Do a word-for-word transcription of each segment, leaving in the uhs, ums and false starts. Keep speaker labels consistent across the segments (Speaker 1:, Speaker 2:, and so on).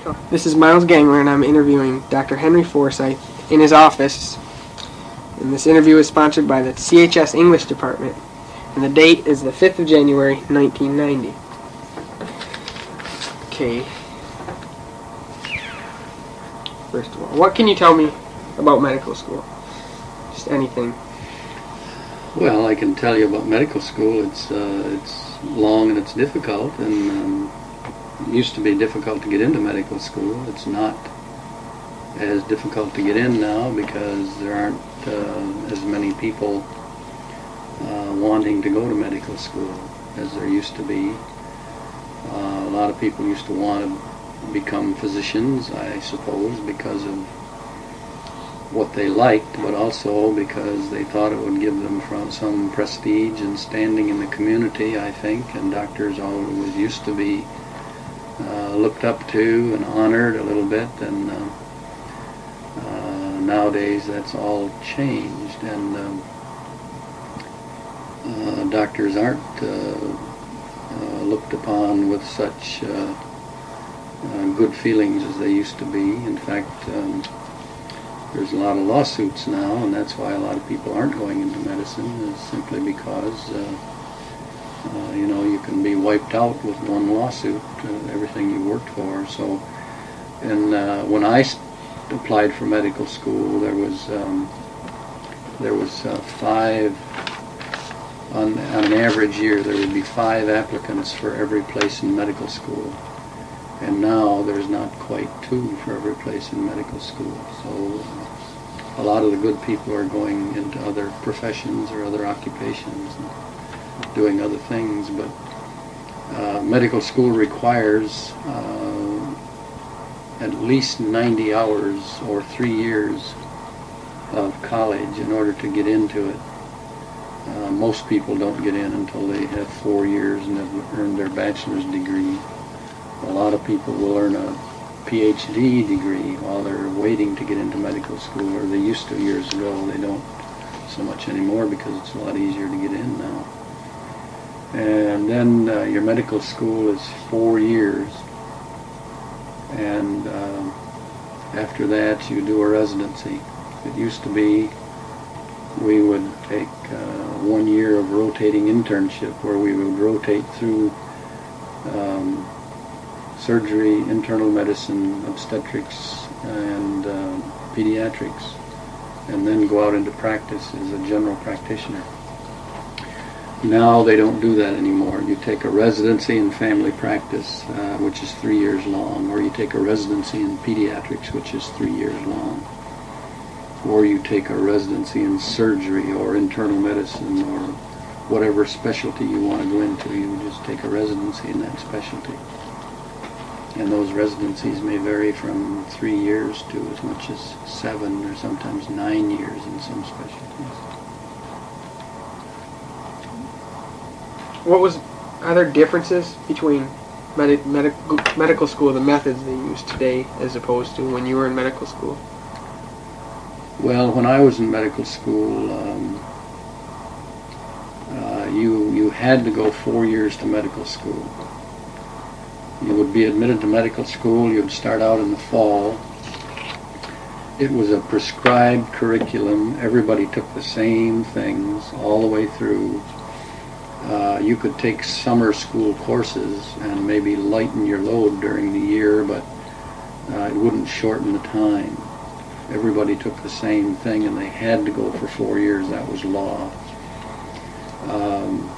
Speaker 1: This is Miles Gangler, and I'm interviewing Doctor Henry Forsyth in his office. And this interview is sponsored by the C H S English Department. And the date is the fifth of January, nineteen ninety. Okay. First of all, what can you tell me about medical school? Just anything.
Speaker 2: Well, I can tell you about medical school. It's uh, it's long and it's difficult, and um, it used to be difficult to get into medical school. It's not as difficult to get in now because there aren't uh, as many people uh, wanting to go to medical school as there used to be. Uh, a lot of people used to want to become physicians, I suppose, because of what they liked, but also because they thought it would give them from some prestige and standing in the community, I think, and doctors always used to be uh, looked up to and honored a little bit, and uh, uh, nowadays that's all changed, and um, uh, doctors aren't uh, uh, looked upon with such uh, uh, good feelings as they used to be. In fact, um, there's a lot of lawsuits now, and that's why a lot of people aren't going into medicine, is simply because, uh, uh, you know, you can be wiped out with one lawsuit, uh, everything you worked for. So, and uh, when I applied for medical school, there was um, there was uh, five, on, on an average year, there would be five applicants for every place in medical school. And now there's not quite two for every place in medical school. So uh, a lot of the good people are going into other professions or other occupations and doing other things. But uh, medical school requires uh, at least ninety hours or three years of college in order to get into it. Uh, most people don't get in until they have four years and have earned their bachelor's degree. A lot of people will earn a P H D degree while they're waiting to get into medical school, or they used to years ago. They don't so much anymore because it's a lot easier to get in now. And then uh, your medical school is four years, and uh, after that you do a residency. It used to be we would take uh, one year of rotating internship where we would rotate through um, surgery, internal medicine, obstetrics, and uh, pediatrics, and then go out into practice as a general practitioner. Now they don't do that anymore. You take a residency in family practice, uh, which is three years long, or you take a residency in pediatrics, which is three years long, or you take a residency in surgery or internal medicine or whatever specialty you want to go into. You just take a residency in that specialty. And those residencies may vary from three years to as much as seven or sometimes nine years in some specialties.
Speaker 1: What was, are there differences between med- medical medical school, the methods they use today as opposed to when you were in medical school?
Speaker 2: Well, when I was in medical school, um, uh, you you had to go four years to medical school. You would be admitted to medical school. You'd start out in the fall. It was a prescribed curriculum. Everybody took the same things all the way through. Uh, you could take summer school courses and maybe lighten your load during the year, but uh, it wouldn't shorten the time. Everybody took the same thing, and they had to go for four years. That was law. Um,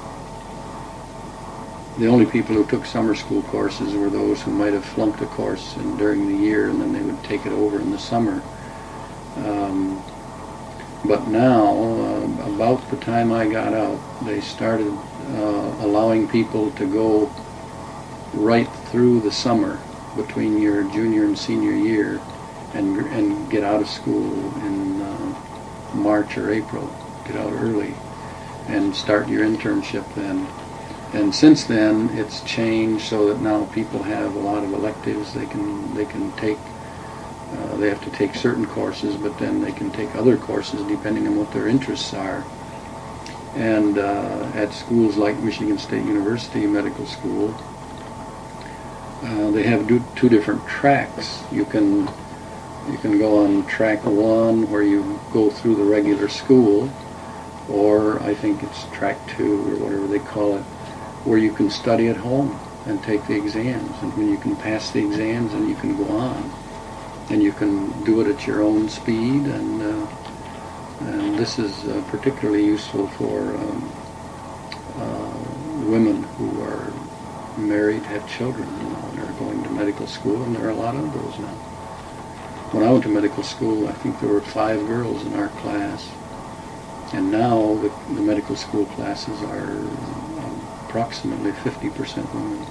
Speaker 2: The only people who took summer school courses were those who might have flunked a course in, during the year, and then they would take it over in the summer. Um, but now, uh, about the time I got out, they started uh, allowing people to go right through the summer between your junior and senior year and, and get out of school in uh, March or April, get out early, and start your internship then. And since then, it's changed so that now people have a lot of electives. They can they can take. Uh, they have to take certain courses, but then they can take other courses depending on what their interests are. And uh, at schools like Michigan State University Medical School, Uh, they have do, two different tracks. You can you can go on track one where you go through the regular school, or I think it's track two or whatever they call it, where you can study at home and take the exams. And when you can pass the exams, and you can go on, and you can do it at your own speed. And uh, and this is uh, particularly useful for um, uh, women who are married, have children, you know, and are going to medical school, and there are a lot of those now. When I went to medical school, I think there were five girls in our class, and now the, the medical school classes are um, approximately fifty percent women.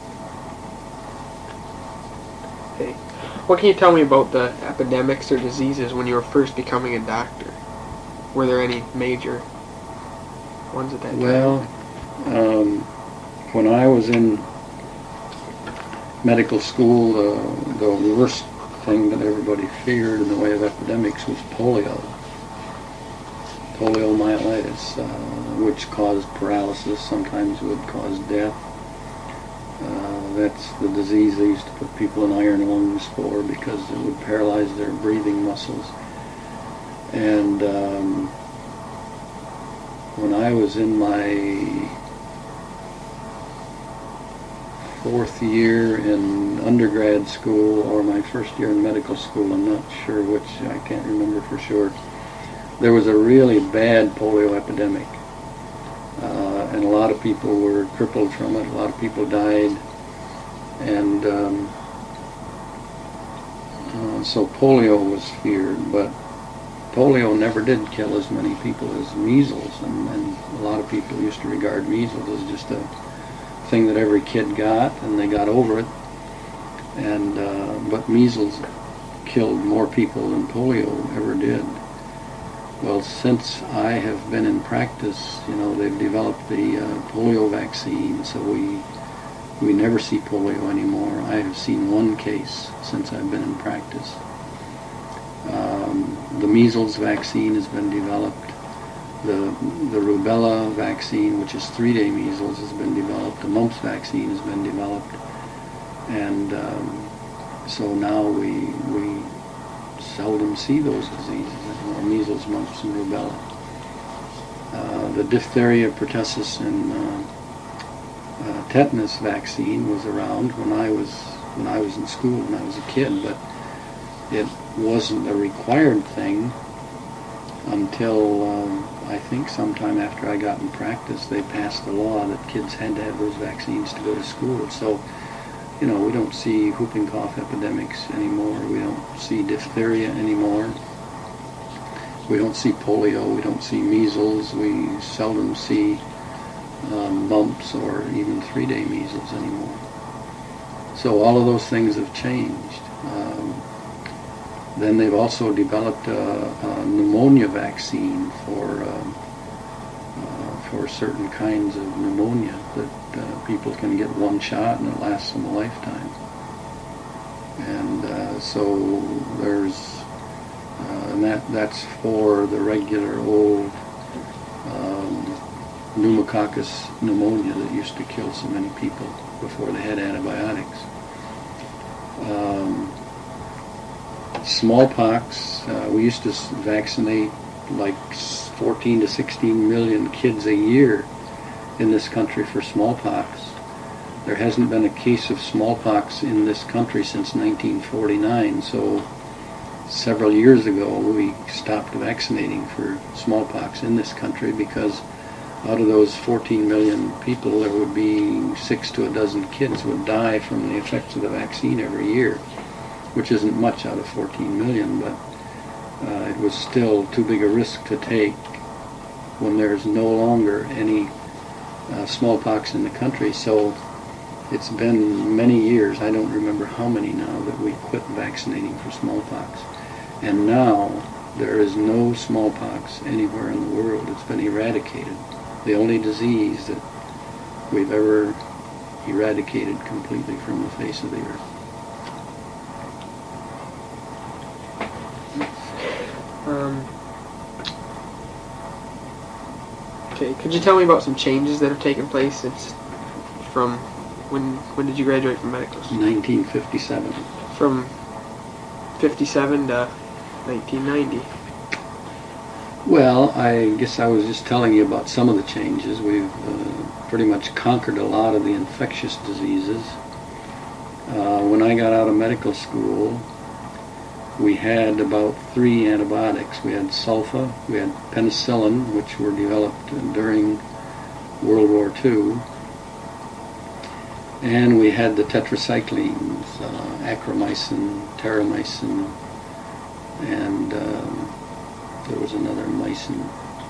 Speaker 1: Hey, what can you tell me about the epidemics or diseases when you were first becoming a doctor? Were there any major ones at that time?
Speaker 2: Well, um, when I was in medical school, uh, the worst thing that everybody feared in the way of epidemics was polio. Poliomyelitis, uh, which caused paralysis, sometimes would cause death. Uh, that's the disease they used to put people in iron lungs for, because it would paralyze their breathing muscles. And um, when I was in my fourth year in undergrad school, or my first year in medical school, I'm not sure which, I can't remember for sure, there was a really bad polio epidemic. Uh, and a lot of people were crippled from it, a lot of people died. And um, uh, so polio was feared, but polio never did kill as many people as measles, and, and a lot of people used to regard measles as just a thing that every kid got, and they got over it. And uh, but measles killed more people than polio ever did. Well, since I have been in practice, you know, they've developed the uh, polio vaccine, so we we never see polio anymore. I have seen one case since I've been in practice. Um, the measles vaccine has been developed. The, the rubella vaccine, which is three-day measles, has been developed. The mumps vaccine has been developed. And um, so now we, we seldom see those diseases anymore, measles, mumps, and rubella. Uh, the diphtheria, pertussis, and uh, uh, tetanus vaccine was around when I was when I was in school, when I was a kid, but it wasn't a required thing until um, I think sometime after I got in practice. They passed a law that kids had to have those vaccines to go to school. So, you know, we don't see whooping cough epidemics anymore. We don't see diphtheria anymore. We don't see polio. We don't see measles. We seldom see um, mumps or even three-day measles anymore. So all of those things have changed. Um, then they've also developed a, a pneumonia vaccine for um, uh, for certain kinds of pneumonia that uh, people can get one shot and it lasts them a lifetime. And uh, so there's uh, and that that's for the regular old um, pneumococcus pneumonia that used to kill so many people before they had antibiotics. Um, Smallpox, uh, we used to vaccinate like fourteen to sixteen million kids a year in this country for smallpox. There hasn't been a case of smallpox in this country since nineteen forty-nine, so several years ago we stopped vaccinating for smallpox in this country, because out of those fourteen million people, there would be six to a dozen kids would die from the effects of the vaccine every year, which isn't much out of fourteen million, but uh, it was still too big a risk to take when there's no longer any uh, smallpox in the country. So it's been many years, I don't remember how many now, that we quit vaccinating for smallpox. And now there is no smallpox anywhere in the world. It's been eradicated. The only disease that we've ever eradicated completely from the face of the earth.
Speaker 1: Um, okay, could you tell me about some changes that have taken place since, from When when did you graduate from medical school?
Speaker 2: nineteen fifty-seven.
Speaker 1: From fifty-seven to nineteen ninety.
Speaker 2: Well, I guess I was just telling you about some of the changes. We've uh, pretty much conquered a lot of the infectious diseases. Uh, when I got out of medical school, we had about three antibiotics. We had sulfa, we had penicillin, which were developed during World War Two, and we had the tetracyclines, uh, acromycin, terramycin, and um, there was another mycin,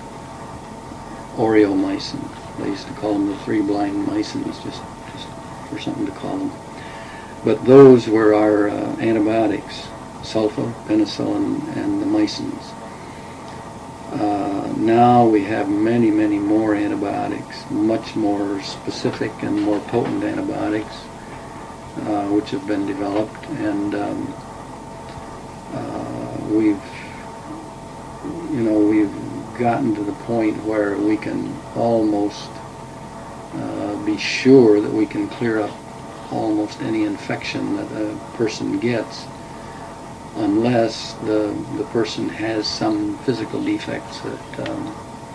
Speaker 2: aureomycin. They used to call them the three blind mycins, just, just for something to call them. But those were our uh, antibiotics, sulfa, penicillin, and the mycins. Uh, now we have many, many more antibiotics, much more specific and more potent antibiotics, uh, which have been developed, and um, uh, we've you know, we've gotten to the point where we can almost uh, be sure that we can clear up almost any infection that a person gets, unless the the person has some physical defects that um,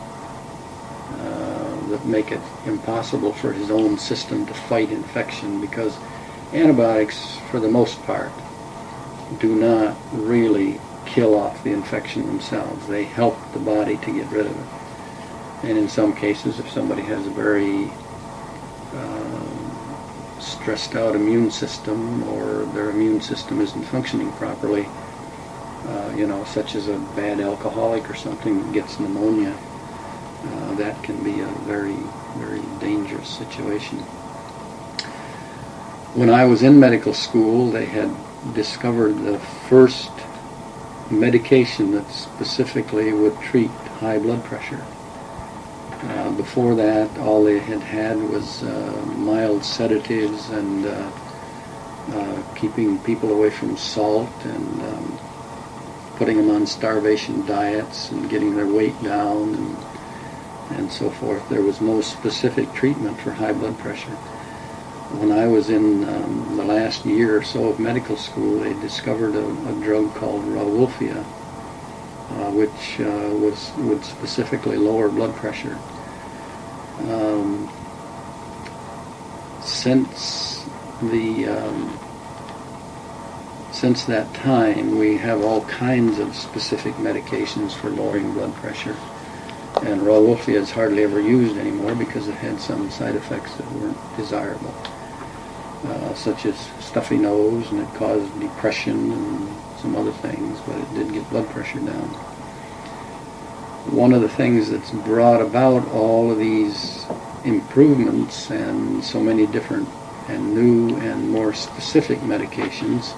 Speaker 2: uh, that make it impossible for his own system to fight infection, because antibiotics, for the most part, do not really kill off the infection themselves. They help the body to get rid of it. And in some cases, if somebody has a very uh, stressed out immune system, or their immune system isn't functioning properly, uh, you know, such as a bad alcoholic or something that gets pneumonia, uh, that can be a very, very dangerous situation. When I was in medical school, they had discovered the first medication that specifically would treat high blood pressure. Uh, before that, all they had had was uh, mild sedatives and uh, uh, keeping people away from salt, and um, putting them on starvation diets and getting their weight down, and, and so forth. There was no specific treatment for high blood pressure. When I was in um, the last year or so of medical school, they discovered a, a drug called Rauwolfia, uh, which uh, was would specifically lower blood pressure. Um, since the um, since that time, we have all kinds of specific medications for lowering blood pressure, and Rauwolfia is hardly ever used anymore because it had some side effects that weren't desirable. Uh, such as stuffy nose, and it caused depression and some other things, but it did get blood pressure down. One of the things that's brought about all of these improvements and so many different and new and more specific medications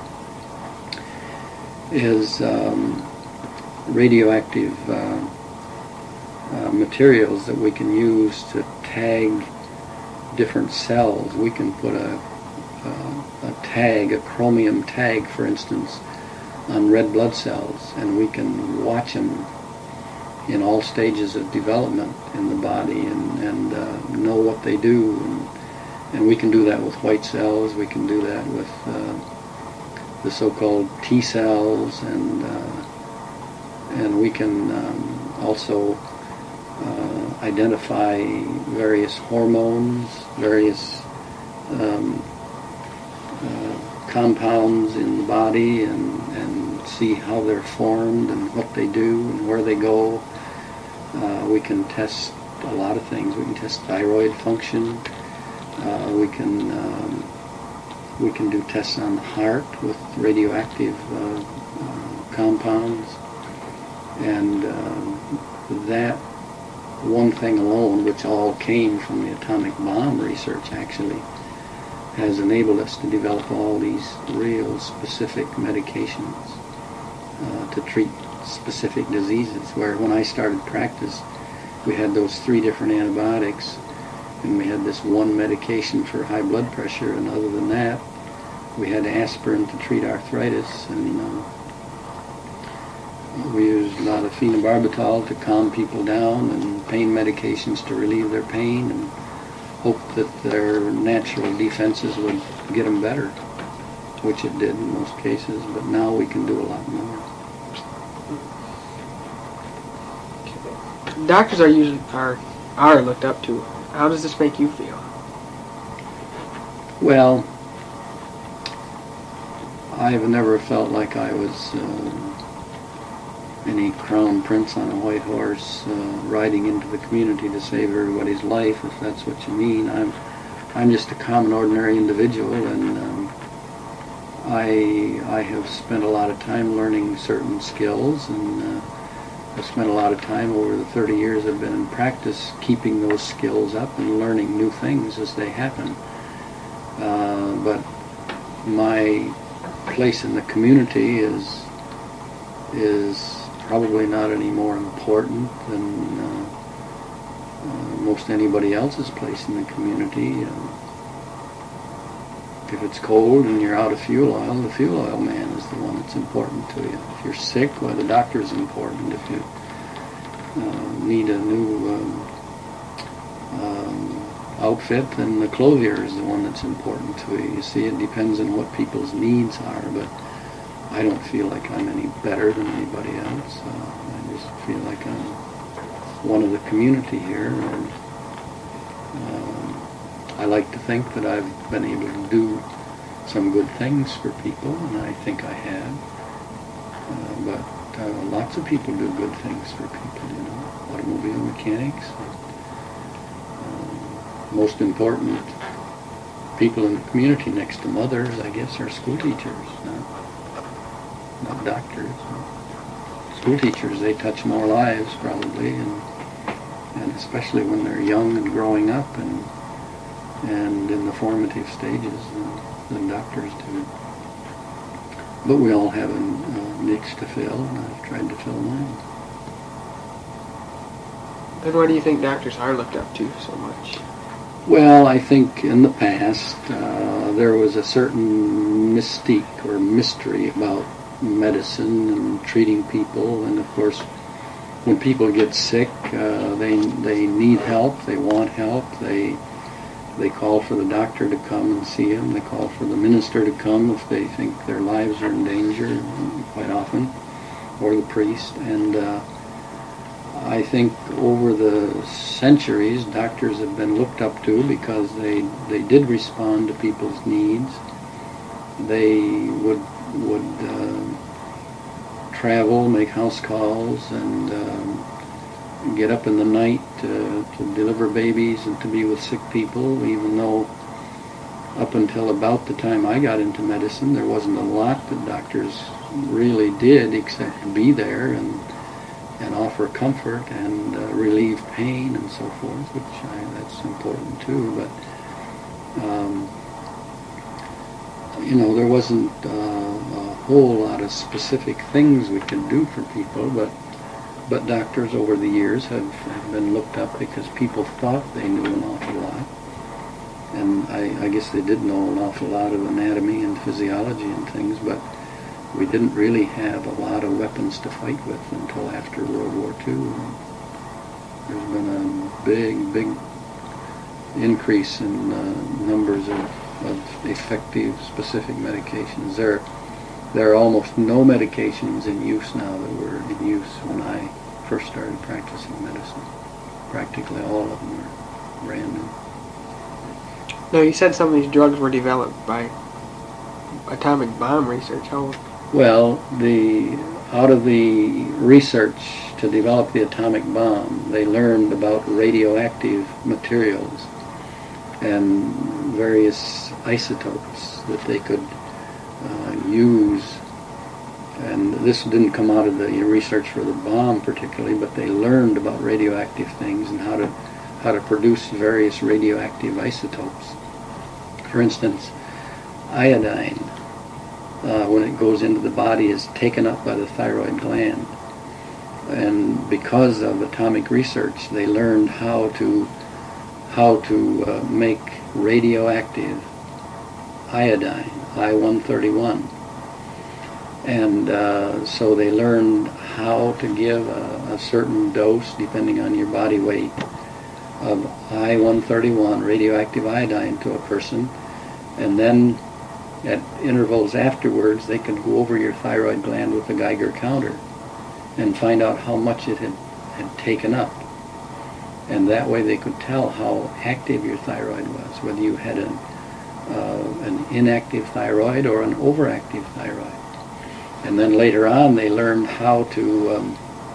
Speaker 2: is um, radioactive uh, uh, materials that we can use to tag different cells. We can put a Uh, a tag, a chromium tag, for instance, on red blood cells, and we can watch them in all stages of development in the body, and, and uh, know what they do. And, and we can do that with white cells. We can do that with uh, the so-called T cells, and uh, and we can um, also uh, identify various hormones, various um, Uh, compounds in the body, and, and see how they're formed and what they do and where they go. Uh, we can test a lot of things. We can test thyroid function. Uh, we can um, we can do tests on the heart with radioactive uh, uh, compounds, and uh, that one thing alone, which all came from the atomic bomb research, actually has enabled us to develop all these real specific medications uh, to treat specific diseases. Where when I started practice, we had those three different antibiotics, and we had this one medication for high blood pressure, and other than that, we had aspirin to treat arthritis, and uh, we used a lot of phenobarbital to calm people down, and pain medications to relieve their pain, and hope that their natural defenses would get them better, which it did in most cases, but now we can do a lot more.
Speaker 1: Doctors are usually are, are looked up to. How does this make you feel?
Speaker 2: Well, I've never felt like I was uh, any crown prince on a white horse uh, riding into the community to save everybody's life, if that's what you mean. I'm, I'm just a common, ordinary individual, and um, I, I have spent a lot of time learning certain skills, and uh, I've spent a lot of time over the thirty years I've been in practice keeping those skills up and learning new things as they happen. Uh, but my place in the community is is probably not any more important than uh, uh, most anybody else's place in the community. Uh, if it's cold and you're out of fuel oil, the fuel oil man is the one that's important to you. If you're sick, well, the doctor's important. If you uh, need a new um, um, outfit, then the clothier is the one that's important to you. You see, it depends on what people's needs are, but I don't feel like I'm any better than anybody else. Uh, I just feel like I'm one of the community here, and um, I like to think that I've been able to do some good things for people, and I think I have. Uh, but uh, lots of people do good things for people, you know, automobile mechanics. Uh, most important people in the community next to mothers, I guess, are school teachers, not, not doctors. School teachers, they touch more lives probably, and and especially when they're young and growing up and and in the formative stages than, than doctors do. But we all have a uh, niche to fill, and I've tried to fill mine.
Speaker 1: Then why do you think doctors are looked up to so much?
Speaker 2: Well, I think in the past uh, there was a certain mystique or mystery about medicine and treating people, and of course when people get sick, uh, they they need help, they want help, they they call for the doctor to come and see them, they call for the minister to come if they think their lives are in danger, quite often, or the priest. And uh, I think over the centuries, doctors have been looked up to because they they did respond to people's needs. They would would uh, travel, make house calls, and um, get up in the night to, to deliver babies and to be with sick people, even though up until about the time I got into medicine, there wasn't a lot that doctors really did except be there and and offer comfort and uh, relieve pain and so forth, which I, that's important too. But um, you know, there wasn't uh, a whole lot of specific things we could do for people, but but doctors over the years have, have been looked up because people thought they knew an awful lot. And I, I guess they did know an awful lot of anatomy and physiology and things, but we didn't really have a lot of weapons to fight with until after World War Two. There's been a big, big increase in uh, numbers of, of effective, specific medications. There, there are almost no medications in use now that were in use when I first started practicing medicine. Practically all of them are brand new.
Speaker 1: Now, you said some of these drugs were developed by atomic bomb research. How?
Speaker 2: Well, the out of the research to develop the atomic bomb, they learned about radioactive materials and various isotopes that they could uh, use. And this didn't come out of the research for the bomb particularly, but they learned about radioactive things and how to how to produce various radioactive isotopes. For instance, iodine, uh, when it goes into the body, is taken up by the thyroid gland. And because of atomic research, they learned how to how to uh, make radioactive iodine, I one thirty-one. And uh, so they learned how to give a, a certain dose, depending on your body weight, of I one thirty-one radioactive iodine to a person, and then at intervals afterwards they could go over your thyroid gland with a Geiger counter and find out how much it had, had taken up. And that way they could tell how active your thyroid was, whether you had an, uh, an inactive thyroid or an overactive thyroid. And then later on they learned how to um,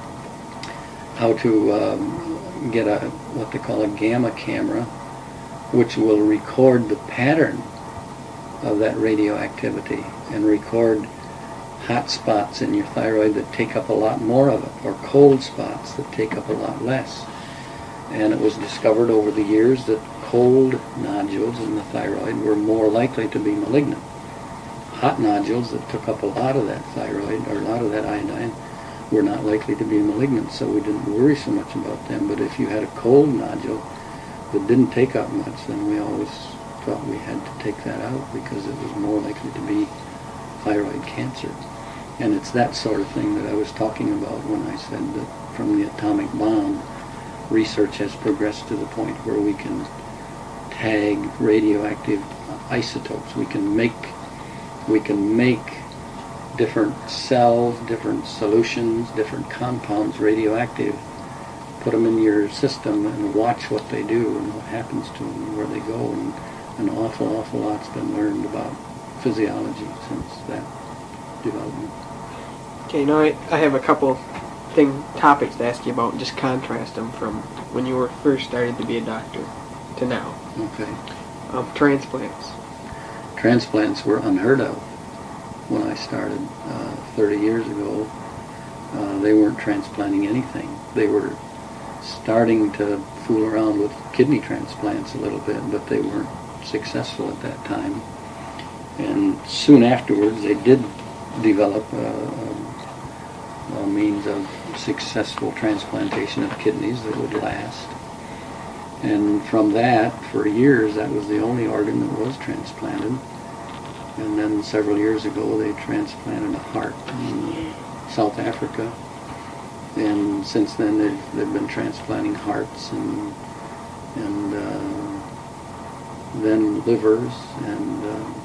Speaker 2: how to um, get a what they call a gamma camera, which will record the pattern of that radioactivity and record hot spots in your thyroid that take up a lot more of it, or cold spots that take up a lot less. And it was discovered over the years that cold nodules in the thyroid were more likely to be malignant. Hot nodules that took up a lot of that thyroid, or a lot of that iodine, were not likely to be malignant, so we didn't worry so much about them. But if you had a cold nodule that didn't take up much, then we always thought we had to take that out because it was more likely to be thyroid cancer. And it's that sort of thing that I was talking about when I said that from the atomic bomb, research has progressed to the point where we can tag radioactive isotopes. We can make we can make different cells, different solutions, different compounds radioactive, put them in your system and watch what they do and what happens to them and where they go. And an awful, awful lot's been learned about physiology since that development.
Speaker 1: Okay, now I, I have a couple thing topics to ask you about, and just contrast them from when you were first started to be a doctor to now.
Speaker 2: Okay.
Speaker 1: Um, transplants.
Speaker 2: Transplants were unheard of when I started uh, thirty years ago. Uh, they weren't transplanting anything. They were starting to fool around with kidney transplants a little bit, but they weren't successful at that time. And soon afterwards they did develop a, a, a means of successful transplantation of kidneys that would last. And from that, for years, that was the only organ that was transplanted. And then several years ago they transplanted a heart in South Africa. And since then they've, they've been transplanting hearts and and uh, then livers, and uh,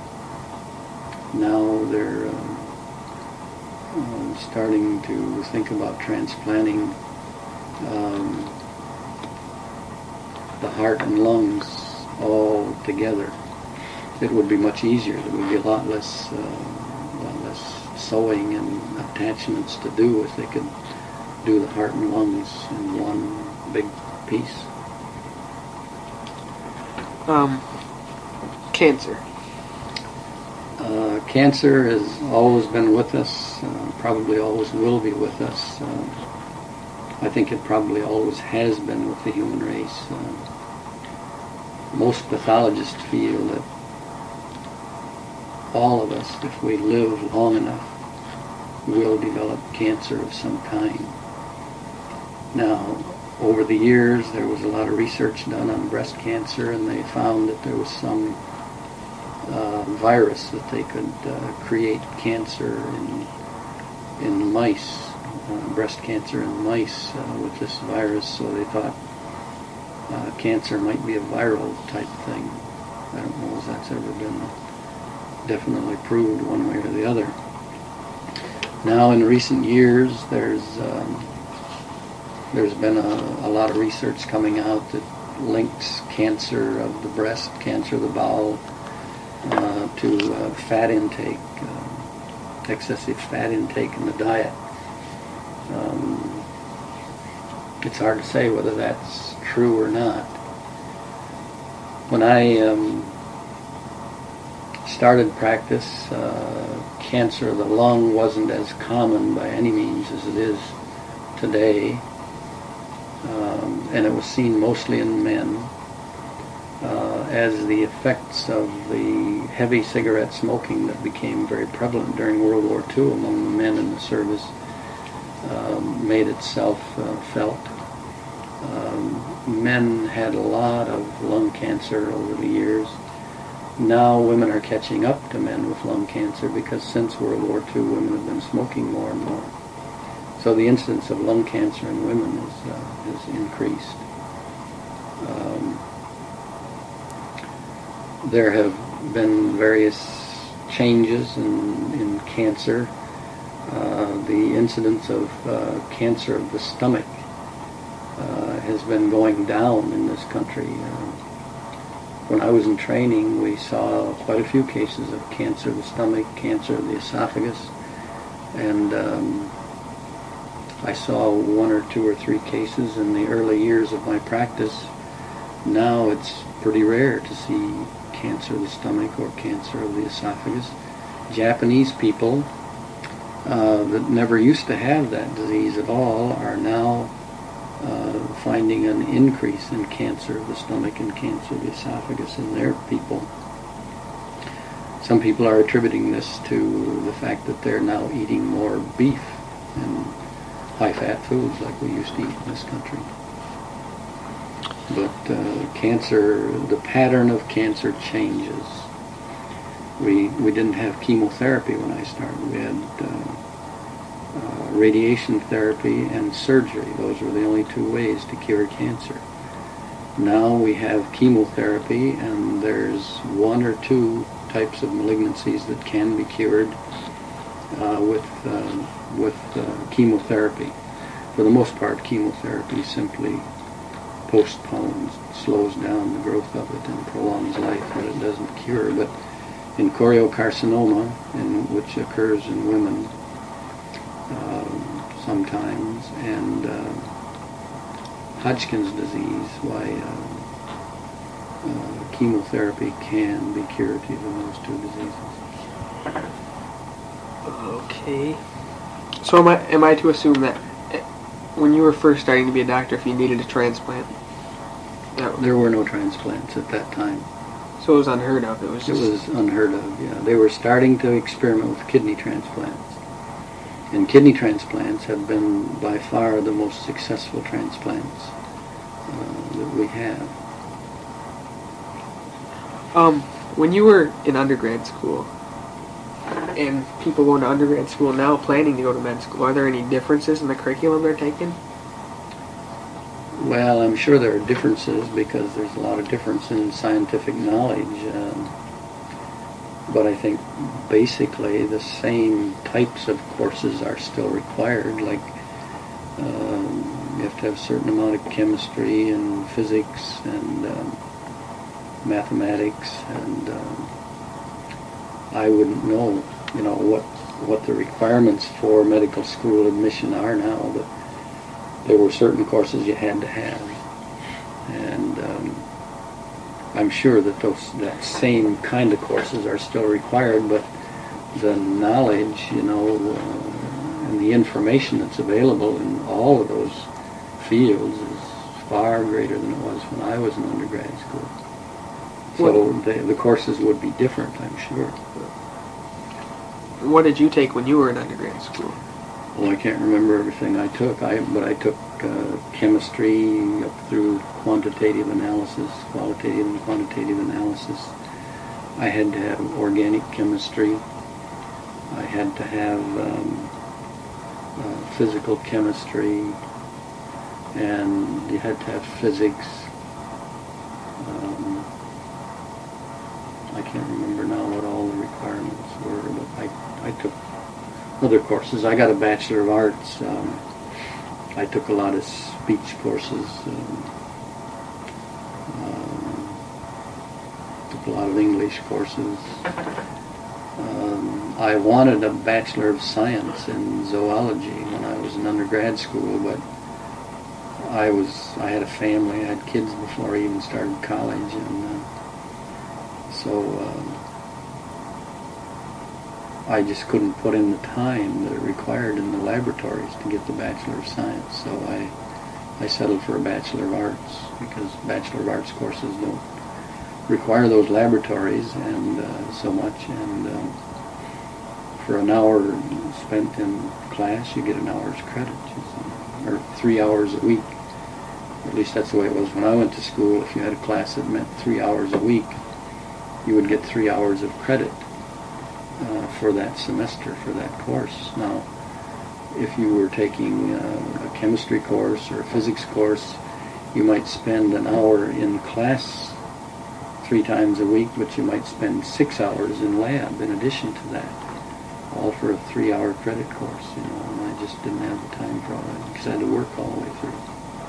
Speaker 2: now they're uh, uh, starting to think about transplanting um, the heart and lungs all together. It would be much easier. There would be a lot less, uh, a lot less sewing and attachments to do if they could do the heart and lungs in one big piece.
Speaker 1: Um, cancer.
Speaker 2: Uh, cancer has always been with us, uh, probably always will be with us. Uh, I think it probably always has been with the human race. Uh, most pathologists feel that all of us, if we live long enough, will develop cancer of some kind. Now, over the years, there was a lot of research done on breast cancer, and they found that there was some uh, virus that they could uh, create cancer in in mice, uh, breast cancer in mice uh, with this virus. So they thought uh, cancer might be a viral type thing. I don't know if that's ever been definitely proved one way or the other. Now, in recent years, there's um, there's been a, a lot of research coming out that links cancer of the breast, cancer of the bowel, uh, to uh, fat intake, uh, excessive fat intake in the diet. Um, it's hard to say whether that's true or not. When I um, started practice, uh, cancer of the lung wasn't as common by any means as it is today, um, and it was seen mostly in men uh, as the effects of the heavy cigarette smoking that became very prevalent during World War Two among the men in the service um, made itself uh, felt. Um, men had a lot of lung cancer over the years. Now women are catching up to men with lung cancer because since World War Two, women have been smoking more and more. So the incidence of lung cancer in women is, uh, is increased. Um, there have been various changes in, in cancer. Uh, the incidence of uh, cancer of the stomach uh, has been going down in this country. Uh, when I was in training, we saw quite a few cases of cancer of the stomach, cancer of the esophagus, and um, I saw one or two or three cases in the early years of my practice. Now it's pretty rare to see cancer of the stomach or cancer of the esophagus. Japanese people uh, that never used to have that disease at all are now uh, finding an increase in cancer of the stomach and cancer of the esophagus in their people. Some people are attributing this to the fact that they're now eating more beef and high-fat foods like we used to eat in this country. But uh, cancer, the pattern of cancer changes. We we didn't have chemotherapy when I started. We had uh, uh, radiation therapy and surgery. Those were the only two ways to cure cancer. Now we have chemotherapy, and there's one or two types of malignancies that can be cured uh, with uh, with uh, chemotherapy. For the most part, chemotherapy simply postpones, slows down the growth of it and prolongs life, but it doesn't cure. But in choriocarcinoma, in, which occurs in women uh, sometimes, and uh, Hodgkin's disease, why uh, uh, chemotherapy can be curative in those two diseases.
Speaker 1: Okay. So am I, am I to assume that when you were first starting to be a doctor, if you needed a transplant? That
Speaker 2: there were no transplants at that time.
Speaker 1: So it was unheard of. It was just...
Speaker 2: It was unheard of, yeah. They were starting to experiment with kidney transplants. And kidney transplants have been by far the most successful transplants uh, that we have.
Speaker 1: Um, when you were in undergrad school, and people going to undergrad school now planning to go to med school, are there any differences in the curriculum they're taking?
Speaker 2: Well, I'm sure there are differences because there's a lot of difference in scientific knowledge. Um, but I think basically the same types of courses are still required. Like um, you have to have a certain amount of chemistry and physics and um, mathematics, and um, I wouldn't know, you know, what what the requirements for medical school admission are now, but there were certain courses you had to have, and um, I'm sure that those that same kind of courses are still required, but the knowledge, you know, uh, and the information that's available in all of those fields is far greater than it was when I was in undergrad school. So the, the courses would be different, I'm sure.
Speaker 1: What did you take when you were in undergrad school?
Speaker 2: Well, I can't remember everything I took, I, but I took uh, chemistry up through quantitative analysis, qualitative and quantitative analysis. I had to have organic chemistry. I had to have um, uh, physical chemistry, and you had to have physics. Um, I can't remember now what all the requirements were, but I, I took other courses. I got a Bachelor of Arts. Um, I took a lot of speech courses. Um, um, took a lot of English courses. Um, I wanted a Bachelor of Science in zoology when I was in undergrad school, but I was I had a family. I had kids before I even started college, and uh, so. Um, I just couldn't put in the time that it required in the laboratories to get the Bachelor of Science, so I I settled for a Bachelor of Arts, because Bachelor of Arts courses don't require those laboratories and uh, so much, and um, for an hour spent in class you get an hour's credit, or three hours a week. At least that's the way it was when I went to school. If you had a class that meant three hours a week, you would get three hours of credit Uh, for that semester, for that course. Now, if you were taking uh, a chemistry course or a physics course, you might spend an hour in class three times a week, but you might spend six hours in lab in addition to that, all for a three-hour credit course, you know, and I just didn't have the time for all that because I had to work all the way through.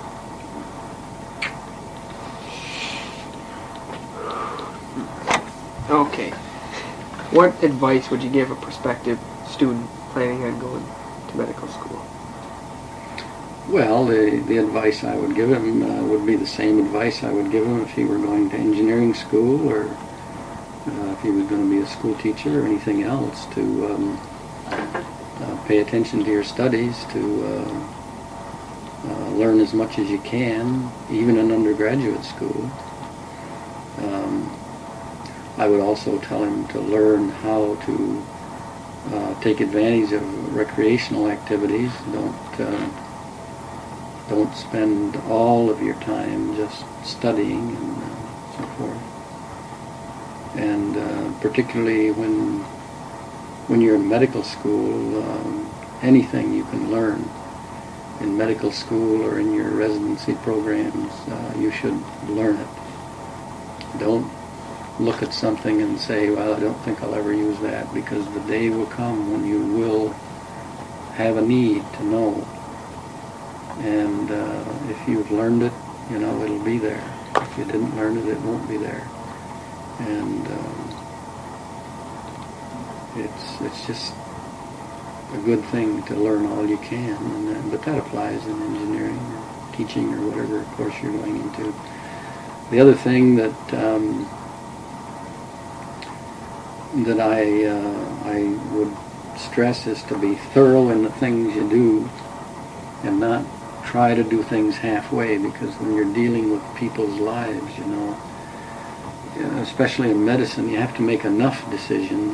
Speaker 1: Okay. What advice would you give a prospective student planning on going to medical school?
Speaker 2: Well, the, the advice I would give him uh, would be the same advice I would give him if he were going to engineering school or uh, if he was going to be a school teacher or anything else, to um, uh, pay attention to your studies, to uh, uh, learn as much as you can, even in undergraduate school. Um, I would also tell him to learn how to uh, take advantage of recreational activities. Don't uh, don't spend all of your time just studying and uh, so forth. And uh, particularly when when you're in medical school, um, anything you can learn in medical school or in your residency programs, uh, you should learn it. Don't look at something and say, well, I don't think I'll ever use that, because the day will come when you will have a need to know. And uh, if you've learned it, you know, it'll be there. If you didn't learn it, it won't be there. And um, it's it's just a good thing to learn all you can. And then, but that applies in engineering or teaching or whatever course you're going into. The other thing that um, that I uh, I would stress is to be thorough in the things you do, and not try to do things halfway, because when you're dealing with people's lives, you know, especially in medicine, you have to make enough decisions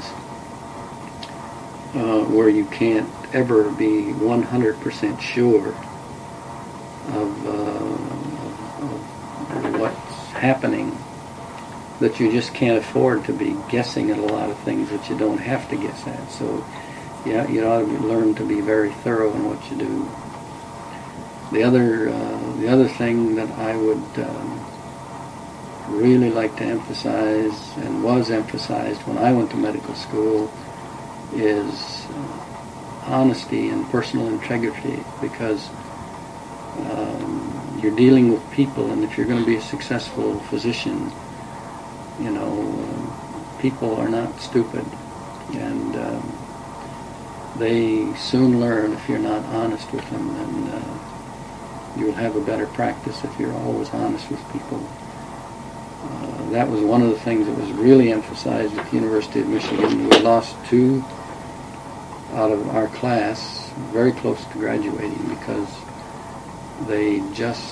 Speaker 2: uh, where you can't ever be one hundred percent sure of, uh, of, of what's happening, that you just can't afford to be guessing at a lot of things that you don't have to guess at. So yeah, you ought to learn to be very thorough in what you do. The other, uh, the other thing that I would um, really like to emphasize, and was emphasized when I went to medical school, is uh, honesty and personal integrity, because um, you're dealing with people, and if you're going to be a successful physician, you know, uh, people are not stupid, and um, they soon learn if you're not honest with them, and uh, you'll have a better practice if you're always honest with people. Uh, that was one of the things that was really emphasized at the University of Michigan. We lost two out of our class very close to graduating because they just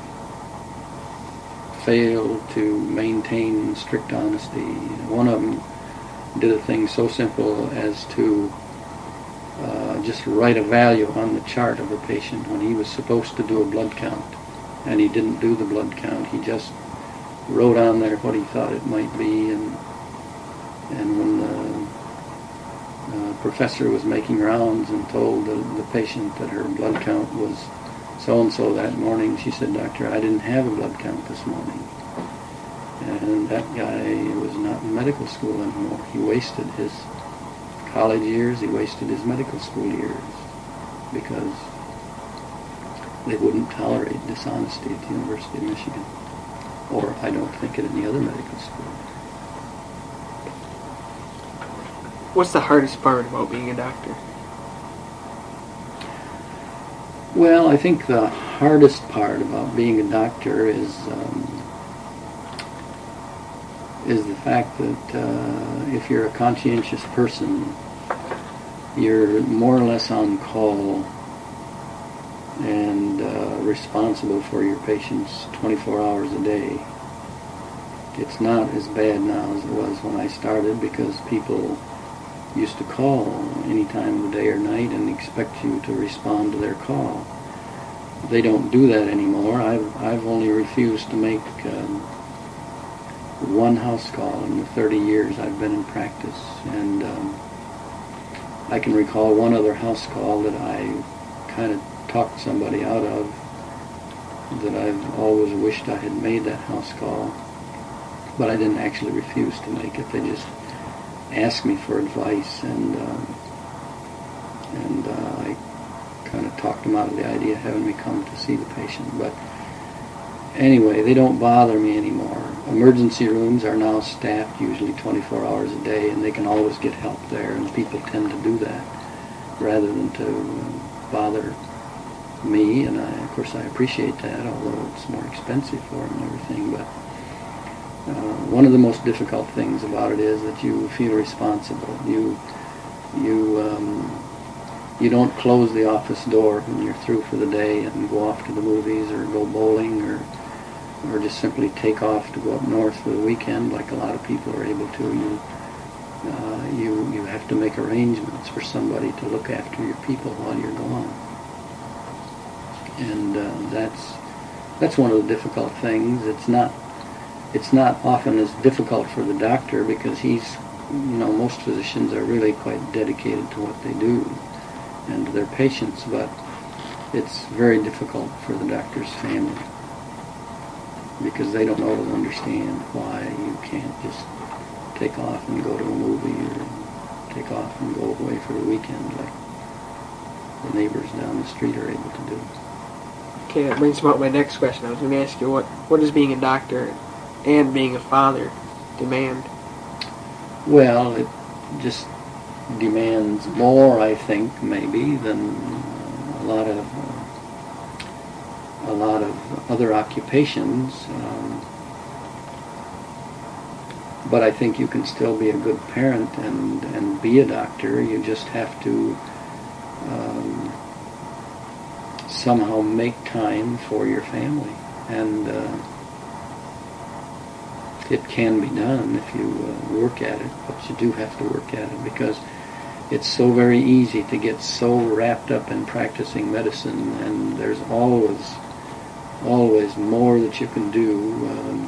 Speaker 2: failed to maintain strict honesty. One of them did a thing so simple as to uh, just write a value on the chart of a patient when he was supposed to do a blood count, and he didn't do the blood count. He just wrote on there what he thought it might be, and and when the uh, professor was making rounds and told the, the patient that her blood count was so-and-so that morning, she said, "Doctor, I didn't have a blood count this morning." And that guy was not in medical school anymore. He wasted his college years, he wasted his medical school years, because they wouldn't tolerate dishonesty at the University of Michigan, or I don't think at any other medical school.
Speaker 1: What's the hardest part about being a doctor?
Speaker 2: Well, I think the hardest part about being a doctor is um, is the fact that uh, if you're a conscientious person, you're more or less on call and uh, responsible for your patients twenty-four hours a day. It's not as bad now as it was when I started, because people used to call any time of the day or night and expect you to respond to their call. They don't do that anymore. I've, I've only refused to make um, one house call in the thirty years I've been in practice, and um, I can recall one other house call that I kind of talked somebody out of, that I've always wished I had made that house call, but I didn't actually refuse to make it. They just asked me for advice, and um, and uh, I kind of talked them out of the idea of having me come to see the patient. But anyway, they don't bother me anymore. Emergency rooms are now staffed usually twenty-four hours a day, and they can always get help there, and people tend to do that rather than to uh, bother me. And I, of course, I appreciate that, although it's more expensive for them and everything. But uh, one of the most difficult things about it is that you feel responsible. You you um, you don't close the office door when you're through for the day and go off to the movies or go bowling or or just simply take off to go up north for the weekend like a lot of people are able to. You uh, you you have to make arrangements for somebody to look after your people while you're gone, and uh, that's that's one of the difficult things. It's not it's not often as difficult for the doctor because he's you know most physicians are really quite dedicated to what they do and to their patients, but it's very difficult for the doctor's family because they don't always understand why you can't just take off and go to a movie or take off and go away for the weekend like the neighbors down the street are able to do.
Speaker 1: Okay, that brings about my next question. I was going to ask you, what, what does being a doctor and being a father demand?
Speaker 2: Well, it just demands more, I think, maybe, than a lot of uh, a lot of other occupations. Um, but I think you can still be a good parent and and be a doctor. You just have to um, somehow make time for your family, and uh, it can be done if you uh, work at it. But you do have to work at it because it's so very easy to get so wrapped up in practicing medicine, and there's always, always more that you can do. Um,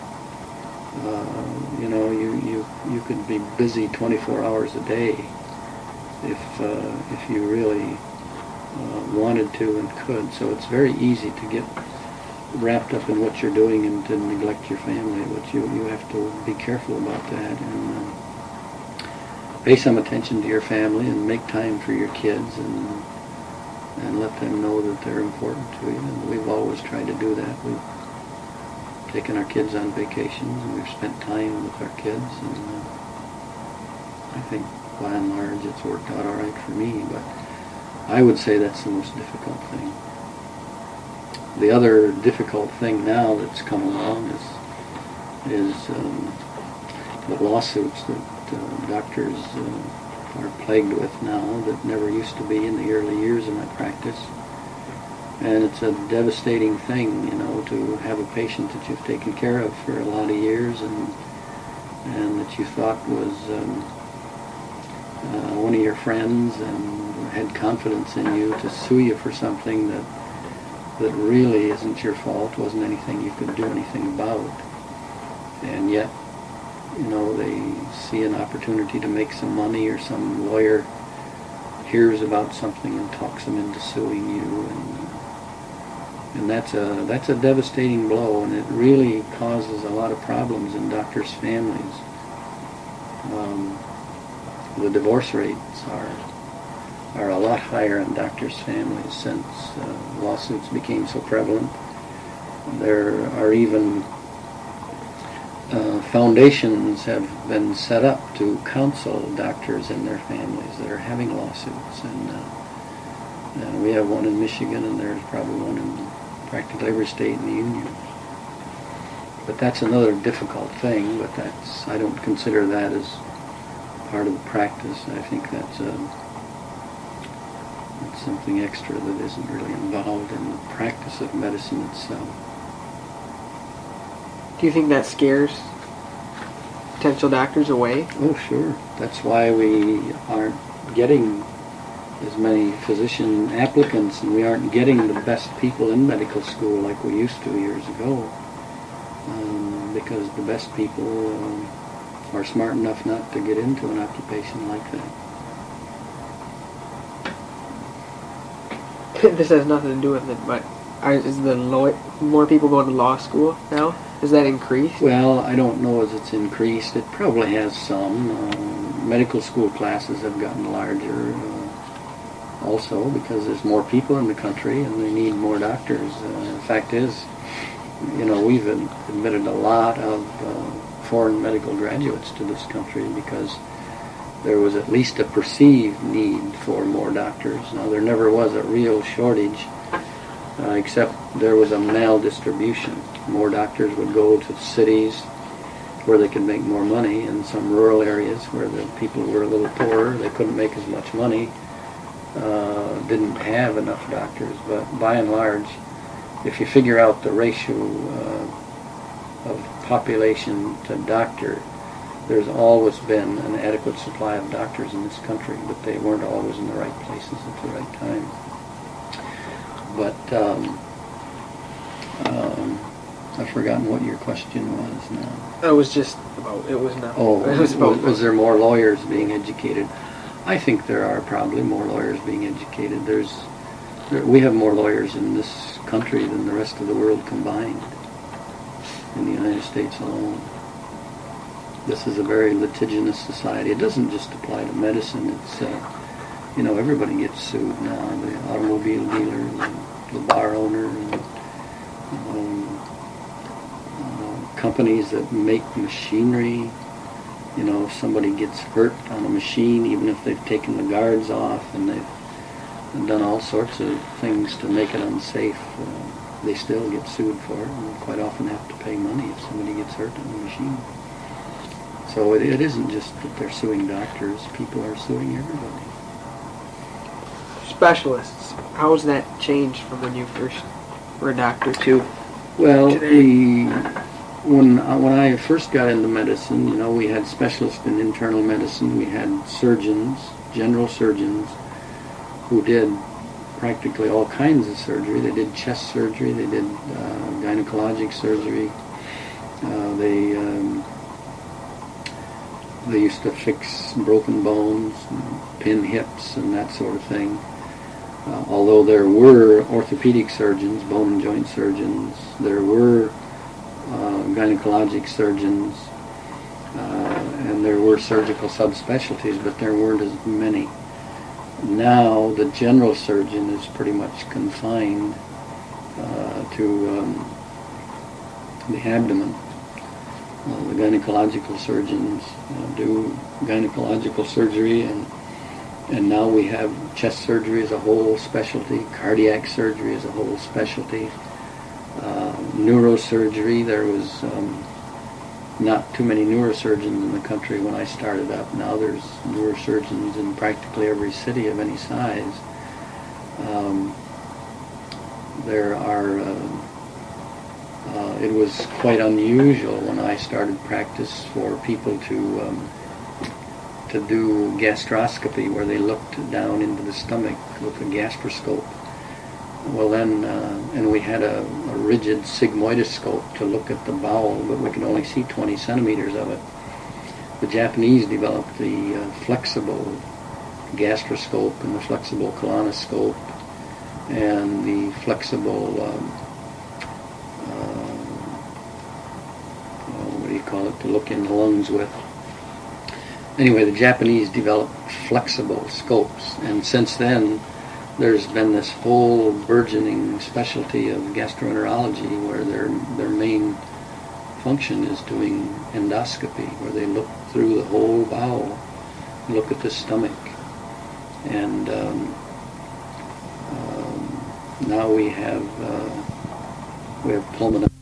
Speaker 2: uh, you know, you, you, you could be busy twenty-four hours a day if uh, if you really uh, wanted to and could. So it's very easy to get wrapped up in what you're doing and to neglect your family. But you you have to be careful about that and. Uh, Pay some attention to your family and make time for your kids and and let them know that they're important to you. And we've always tried to do that. We've taken our kids on vacations and we've spent time with our kids. And uh, I think by and large it's worked out all right for me. But I would say that's the most difficult thing. The other difficult thing now that's come along is is um, the lawsuits that Uh, doctors uh, are plagued with now that never used to be in the early years of my practice. And it's a devastating thing, you know, to have a patient that you've taken care of for a lot of years and and that you thought was um, uh, one of your friends and had confidence in you to sue you for something that that really isn't your fault, wasn't anything you could do anything about. And yet you know, they see an opportunity to make some money, or some lawyer hears about something and talks them into suing you, and and that's a that's a devastating blow, and it really causes a lot of problems in doctors' families. Um, the divorce rates are are a lot higher in doctors' families since uh, lawsuits became so prevalent. There are even Uh, foundations have been set up to counsel doctors and their families that are having lawsuits, and, uh, and we have one in Michigan, and there's probably one in practically every state in the union. But that's another difficult thing. But that's I don't consider that as part of the practice. I think that's, uh, that's something extra that isn't really involved in the practice of medicine itself.
Speaker 1: Do you think that scares potential doctors away?
Speaker 2: Oh, sure. That's why we aren't getting as many physician applicants, and we aren't getting the best people in medical school like we used to years ago, um, because the best people um, are smart enough not to get into an occupation like that.
Speaker 1: This has nothing to do with it, but Are, is the law, more people going to law school now? Has that increased?
Speaker 2: Well, I don't know as it's increased. It probably has some. Uh, medical school classes have gotten larger uh, also because there's more people in the country and they need more doctors. Uh, the fact is, you know, we've admitted a lot of uh, foreign medical graduates to this country because there was at least a perceived need for more doctors. Now, there never was a real shortage, uh, except there was a maldistribution. More doctors would go to cities where they could make more money, and some rural areas where the people were a little poorer, they couldn't make as much money, uh, didn't have enough doctors. But by and large, if you figure out the ratio uh, of population to doctor, there's always been an adequate supply of doctors in this country, but they weren't always in the right places at the right time. But um, um, I've forgotten what your question was now.
Speaker 1: It was just about, it was not.
Speaker 2: Oh,
Speaker 1: it was about,
Speaker 2: was, was there more lawyers being educated? I think there are probably more lawyers being educated. There's, there, we have more lawyers in this country than the rest of the world combined, in the United States alone. This is a very litigious society. It doesn't just apply to medicine. It's, uh, you know, everybody gets sued now. The automobile dealers, and the bar owners, and um, uh, companies that make machinery. You know, if somebody gets hurt on a machine, even if they've taken the guards off and they've done all sorts of things to make it unsafe, uh, they still get sued for it and quite often have to pay money if somebody gets hurt on the machine. So it, it isn't just that they're suing doctors, people are suing everybody.
Speaker 1: Specialists, how has that changed from when you first were a doctor to
Speaker 2: Well,
Speaker 1: today?
Speaker 2: we, when, uh, when I first got into medicine, you know, we had specialists in internal medicine, we had surgeons, general surgeons, who did practically all kinds of surgery. They did chest surgery, they did uh, gynecologic surgery, uh, they... Um, They used to fix broken bones, and pin hips, and that sort of thing. Uh, although there were orthopedic surgeons, bone and joint surgeons, there were uh, gynecologic surgeons, uh, and there were surgical subspecialties, but there weren't as many. Now the general surgeon is pretty much confined uh, to um, the abdomen. Uh, the gynecological surgeons uh, do gynecological surgery, and and now we have chest surgery as a whole specialty, cardiac surgery as a whole specialty, uh, neurosurgery. There was um, not too many neurosurgeons in the country when I started up. Now there's neurosurgeons in practically every city of any size. Um, there are... Uh, Uh, it was quite unusual when I started practice for people to um, to do gastroscopy, where they looked down into the stomach with a gastroscope. Well then, uh, and we had a, a rigid sigmoidoscope to look at the bowel, but we could only see twenty centimeters of it. The Japanese developed the uh, flexible gastroscope and the flexible colonoscope and the flexible um, call it, to look in the lungs with. Anyway, the Japanese developed flexible scopes, and since then there's been this whole burgeoning specialty of gastroenterology where their their main function is doing endoscopy, where they look through the whole bowel, look at the stomach, and um, um, now we have uh, we have pulmonary